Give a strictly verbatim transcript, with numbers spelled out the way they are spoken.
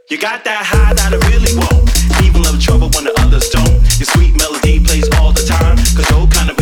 You got that high that I really want. Even love trouble when the others don't. Your sweet melody plays all the time. Cause your kind of